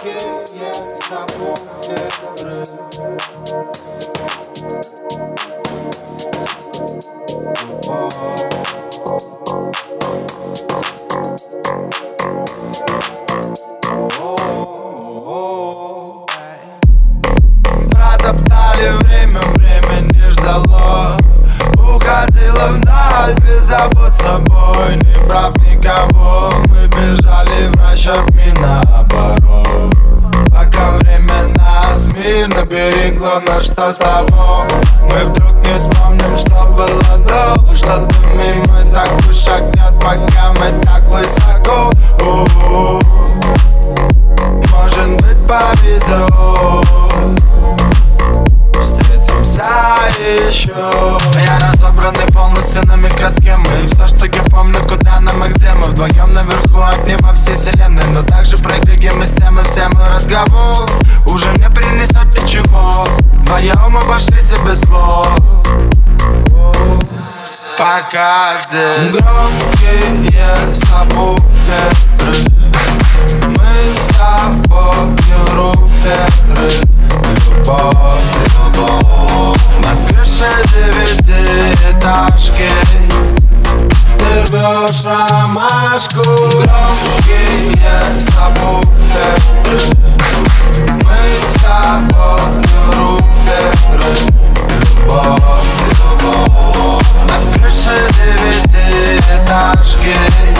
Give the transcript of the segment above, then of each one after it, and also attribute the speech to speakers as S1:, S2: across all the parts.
S1: Громкие сабвуферы. Протоптали время, время не ждало. Уходила вдаль, без забот собой, не брав никого. Мы бежали, вращав наоборот. Пока время нас мирно берегло, но что с того? Мы вдруг не вспомним, что было до. Что-то мимо так шагнет, пока мы так высоко. Может быть, повезет, встретимся еще. Я разобранный полностью на микросхемы. И все, что я помню, куда нам и где мы. Вдвоем наверху огни во всей вселенной. Но также прыгаем из темы в тему. Разговор уже не принесет ничего. Вдвоем обошлись и без слов. Пока здесь громкие сабвуферы. Мы с тобою руферы. Любовь, любовь. На крыше девятиэтажки ты рвешь ромашку. Громкие сабвуферы. Мы с тобою руферы. Любовь, любовь. На крыше девятиэтажки.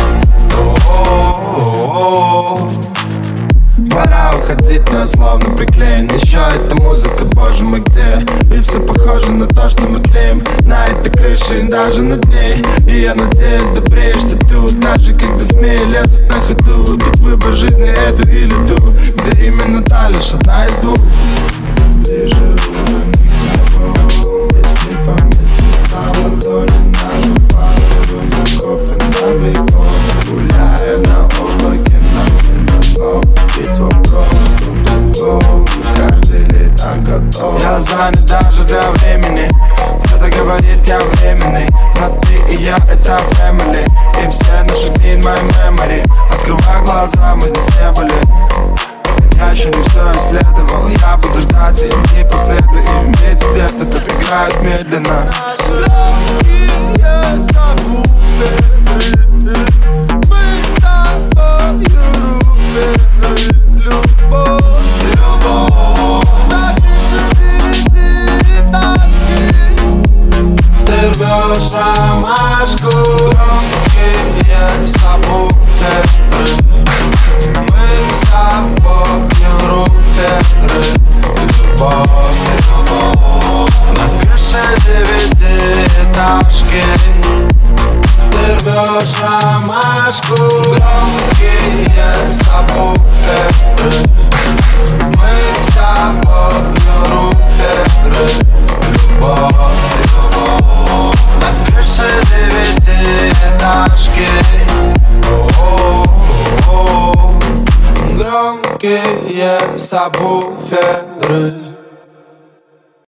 S1: Пора уходить, но я словно приклеен. Еще эта музыка, боже мой, где? И все похоже на то, что мы тлеем на этой крыше и даже над ней. И я надеюсь, добреешь ты тут. Даже когда змеи лезут на ходу. Тут выбор жизни, эту или ту. Где именно та, лишь одна из двух. Ближе уже никого. Если поместится в ладони нашу пару рюкзаков и далеко. Гуляя на облаке, нам не до слов. Ведь вопрос тут другого, каждый лето готов. Я занят даже для времени. Кто-то говорит, я временный, но ты и я это family. И все наши дни in my memory. Открывая глаза, мы здесь не были. Я еще ничто исследовал. Я буду ждать и не последую. И ведь где-то тут играют медленно. Наши громкие сабвуферы. Мы с тобою руферы. Любовь, любовь. На крыше девятиэтажки ты рвешь ромашку. Громкие сабвуферы. Мы с тобою руферы. Любовь, любовь. На крыше девятиэтажки ты рвешь ромашку. Громкие сабвуферы. Мы с тобою руферы. Любовь, любовь. На крыше девятиэтажки. Громкие сабвуферы.